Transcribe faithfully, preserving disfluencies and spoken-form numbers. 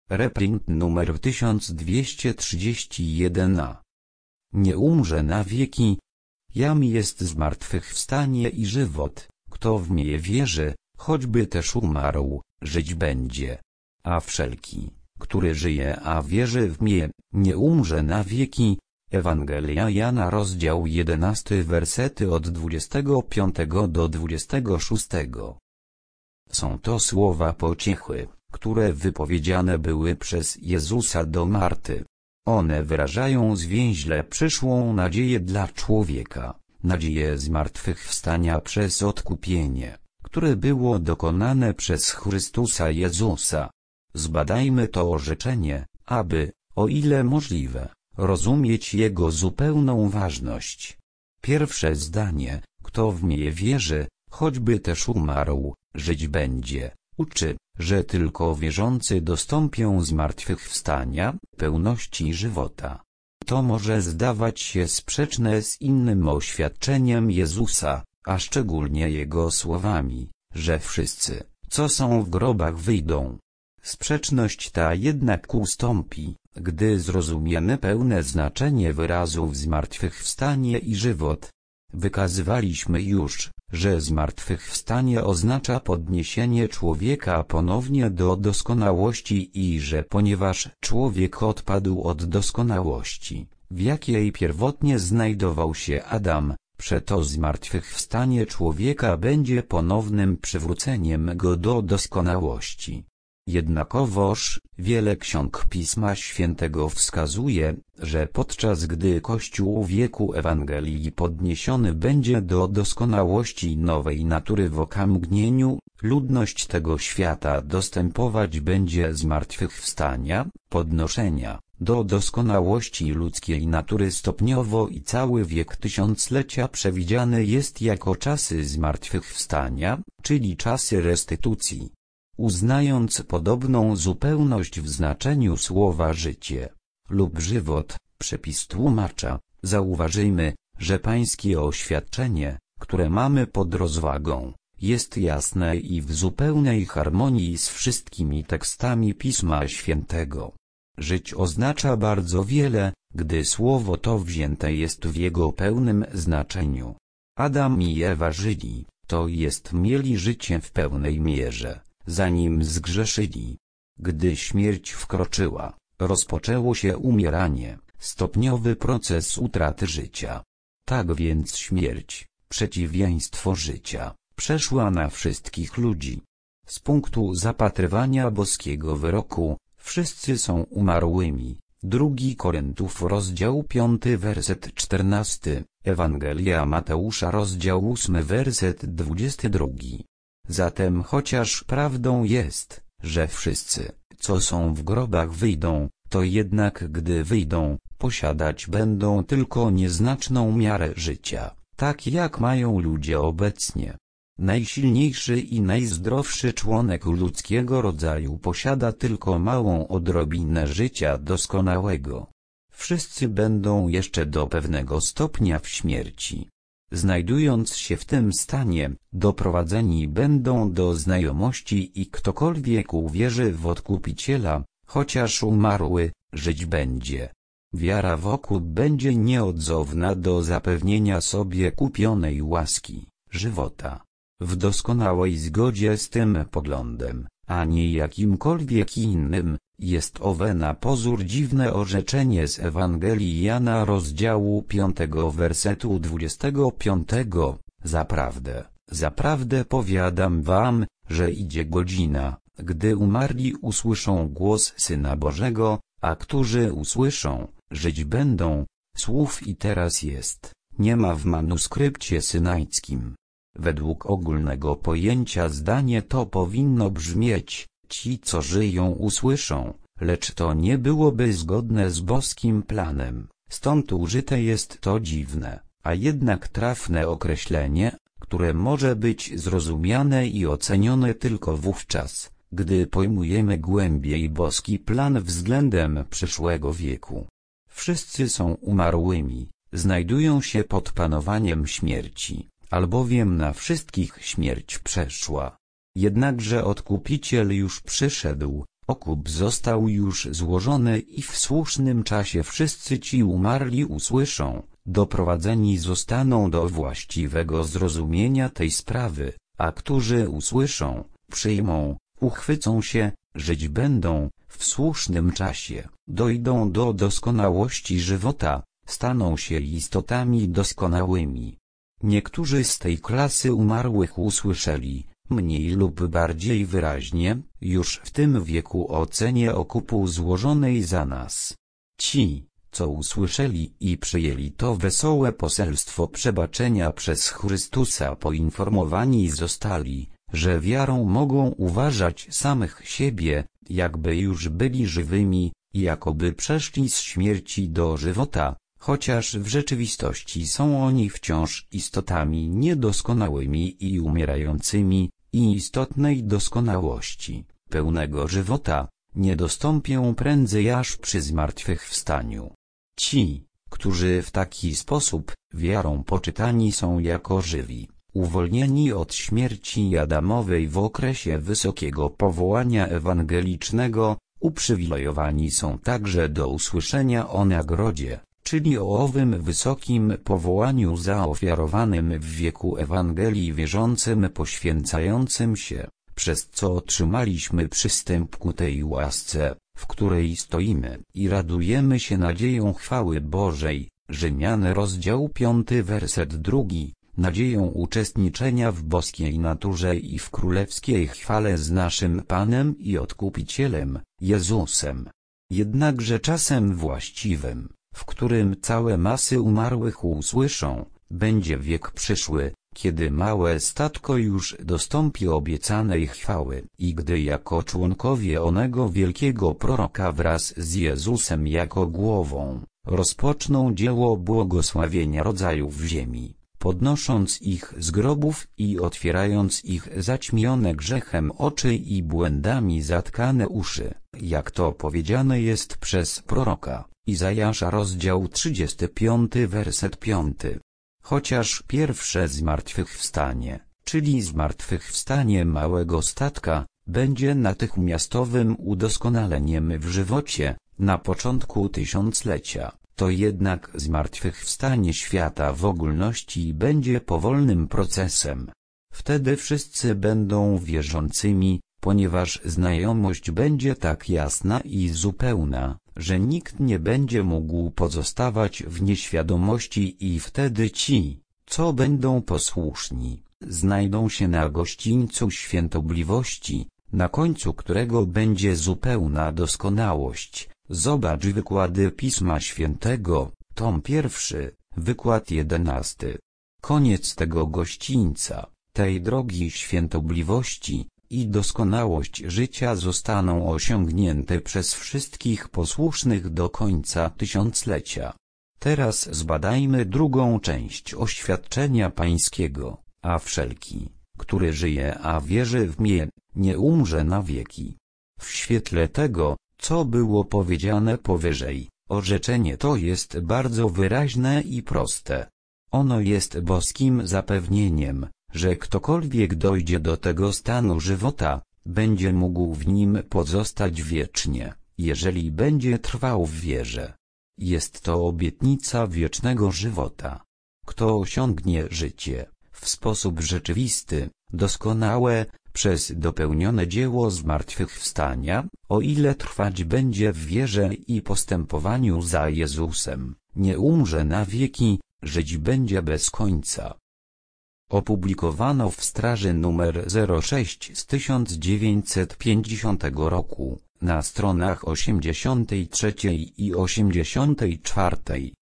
Reprint numer tysiąc dwieście trzydzieści jeden a. Nie umrze na wieki. Jam jest zmartwychwstanie i żywot. Kto w mnie wierzy, choćby też umarł, żyć będzie. A wszelki, który żyje a wierzy w mnie, nie umrze na wieki. Ewangelia Jana rozdział jedenasty wersety od dwudziestego piątego do dwudziestego szóstego. Są to słowa pociechy, które wypowiedziane były przez Jezusa do Marty. One wyrażają zwięźle przyszłą nadzieję dla człowieka, nadzieję zmartwychwstania przez odkupienie, które było dokonane przez Chrystusa Jezusa. Zbadajmy to orzeczenie, aby, o ile możliwe, rozumieć jego zupełną ważność. Pierwsze zdanie, kto w mnie wierzy, choćby też umarł, żyć będzie, uczy, że tylko wierzący dostąpią zmartwychwstania, pełności żywota. To może zdawać się sprzeczne z innym oświadczeniem Jezusa, a szczególnie Jego słowami, że wszyscy, co są w grobach, wyjdą. Sprzeczność ta jednak ustąpi, gdy zrozumiemy pełne znaczenie wyrazów zmartwychwstanie i żywot. Wykazywaliśmy już, że zmartwychwstanie oznacza podniesienie człowieka ponownie do doskonałości i że ponieważ człowiek odpadł od doskonałości, w jakiej pierwotnie znajdował się Adam, przeto zmartwychwstanie człowieka będzie ponownym przywróceniem go do doskonałości. Jednakowoż, wiele ksiąg Pisma Świętego wskazuje, że podczas gdy Kościół wieku Ewangelii podniesiony będzie do doskonałości nowej natury w okamgnieniu, ludność tego świata dostępować będzie zmartwychwstania, podnoszenia, do doskonałości ludzkiej natury stopniowo i cały wiek tysiąclecia przewidziany jest jako czasy zmartwychwstania, czyli czasy restytucji. Uznając podobną zupełność w znaczeniu słowa życie lub żywot, przepis tłumacza, zauważyjmy, że pańskie oświadczenie, które mamy pod rozwagą, jest jasne i w zupełnej harmonii z wszystkimi tekstami Pisma Świętego. Żyć oznacza bardzo wiele, gdy słowo to wzięte jest w jego pełnym znaczeniu. Adam i Ewa żyli, to jest mieli życie w pełnej mierze, zanim zgrzeszyli. Gdy śmierć wkroczyła, rozpoczęło się umieranie, stopniowy proces utraty życia. Tak więc śmierć, przeciwieństwo życia, przeszła na wszystkich ludzi. Z punktu zapatrywania boskiego wyroku, wszyscy są umarłymi. Drugi Koryntów rozdział piąty werset czternasty, Ewangelia Mateusza rozdział ósmy werset dwudziesty drugi. Zatem chociaż prawdą jest, że wszyscy, co są w grobach, wyjdą, to jednak gdy wyjdą, posiadać będą tylko nieznaczną miarę życia, tak jak mają ludzie obecnie. Najsilniejszy i najzdrowszy członek ludzkiego rodzaju posiada tylko małą odrobinę życia doskonałego. Wszyscy będą jeszcze do pewnego stopnia w śmierci. Znajdując się w tym stanie, doprowadzeni będą do znajomości i ktokolwiek uwierzy w Odkupiciela, chociaż umarły, żyć będzie. Wiara wokół będzie nieodzowna do zapewnienia sobie kupionej łaski, żywota. W doskonałej zgodzie z tym poglądem, a nie jakimkolwiek innym, jest owe na pozór dziwne orzeczenie z Ewangelii Jana rozdziału piątego wersetu dwudziestego piątego. Zaprawdę, zaprawdę powiadam wam, że idzie godzina, gdy umarli usłyszą głos Syna Bożego, a którzy usłyszą, żyć będą. Słów i teraz jest, nie ma w manuskrypcie synajskim. Według ogólnego pojęcia zdanie to powinno brzmieć, ci co żyją usłyszą, lecz to nie byłoby zgodne z boskim planem, stąd użyte jest to dziwne, a jednak trafne określenie, które może być zrozumiane i ocenione tylko wówczas, gdy pojmujemy głębiej boski plan względem przyszłego wieku. Wszyscy są umarłymi, znajdują się pod panowaniem śmierci, albowiem na wszystkich śmierć przeszła. Jednakże Odkupiciel już przyszedł, Okup został już złożony i w słusznym czasie wszyscy ci umarli usłyszą, doprowadzeni zostaną do właściwego zrozumienia tej sprawy, a którzy usłyszą, przyjmą, uchwycą się, żyć będą, w słusznym czasie, dojdą do doskonałości żywota, staną się istotami doskonałymi. Niektórzy z tej klasy umarłych usłyszeli, mniej lub bardziej wyraźnie, już w tym wieku o cenie okupu złożonej za nas. Ci, co usłyszeli i przyjęli to wesołe poselstwo przebaczenia przez Chrystusa, poinformowani zostali, że wiarą mogą uważać samych siebie, jakby już byli żywymi, jakoby przeszli z śmierci do żywota, chociaż w rzeczywistości są oni wciąż istotami niedoskonałymi i umierającymi, i istotnej doskonałości, pełnego żywota, nie dostąpią prędzej aż przy zmartwychwstaniu. Ci, którzy w taki sposób, wiarą poczytani są jako żywi, uwolnieni od śmierci Adamowej w okresie wysokiego powołania ewangelicznego, uprzywilejowani są także do usłyszenia o nagrodzie, czyli o owym wysokim powołaniu zaofiarowanym w wieku Ewangelii wierzącym poświęcającym się, przez co otrzymaliśmy przystęp ku tej łasce, w której stoimy i radujemy się nadzieją chwały Bożej. Rzymian rozdział piąty werset drugi, nadzieją uczestniczenia w boskiej naturze i w królewskiej chwale z naszym Panem i Odkupicielem, Jezusem. Jednakże czasem właściwym, w którym całe masy umarłych usłyszą, będzie wiek przyszły, kiedy małe statko już dostąpi obiecanej chwały i gdy jako członkowie onego wielkiego proroka wraz z Jezusem jako głową, rozpoczną dzieło błogosławienia rodzajów ziemi, podnosząc ich z grobów i otwierając ich zaćmione grzechem oczy i błędami zatkane uszy, jak to powiedziane jest przez proroka Izajasza rozdział trzydziesty piąty werset piąty. Chociaż pierwsze zmartwychwstanie, czyli zmartwychwstanie małego statka, będzie natychmiastowym udoskonaleniem w żywocie, na początku tysiąclecia, to jednak zmartwychwstanie świata w ogólności będzie powolnym procesem. Wtedy wszyscy będą wierzącymi, ponieważ znajomość będzie tak jasna i zupełna, że nikt nie będzie mógł pozostawać w nieświadomości i wtedy ci, co będą posłuszni, znajdą się na gościńcu świętobliwości, na końcu którego będzie zupełna doskonałość. Zobacz wykłady Pisma Świętego, tom pierwszy, wykład jedenasty. Koniec tego gościńca, tej drogi świętobliwości i doskonałość życia zostaną osiągnięte przez wszystkich posłusznych do końca tysiąclecia. Teraz zbadajmy drugą część oświadczenia pańskiego, a wszelki, który żyje a wierzy w mnie, nie umrze na wieki. W świetle tego, co było powiedziane powyżej, orzeczenie to jest bardzo wyraźne i proste. Ono jest boskim zapewnieniem, że ktokolwiek dojdzie do tego stanu żywota, będzie mógł w nim pozostać wiecznie, jeżeli będzie trwał w wierze. Jest to obietnica wiecznego żywota. Kto osiągnie życie, w sposób rzeczywisty, doskonałe, przez dopełnione dzieło zmartwychwstania, o ile trwać będzie w wierze i postępowaniu za Jezusem, nie umrze na wieki, żyć będzie bez końca. Opublikowano w Straży numer zero sześć z tysiąc dziewięćset pięćdziesiątego roku, na stronach osiemdziesiątej trzeciej i osiemdziesiątej czwartej.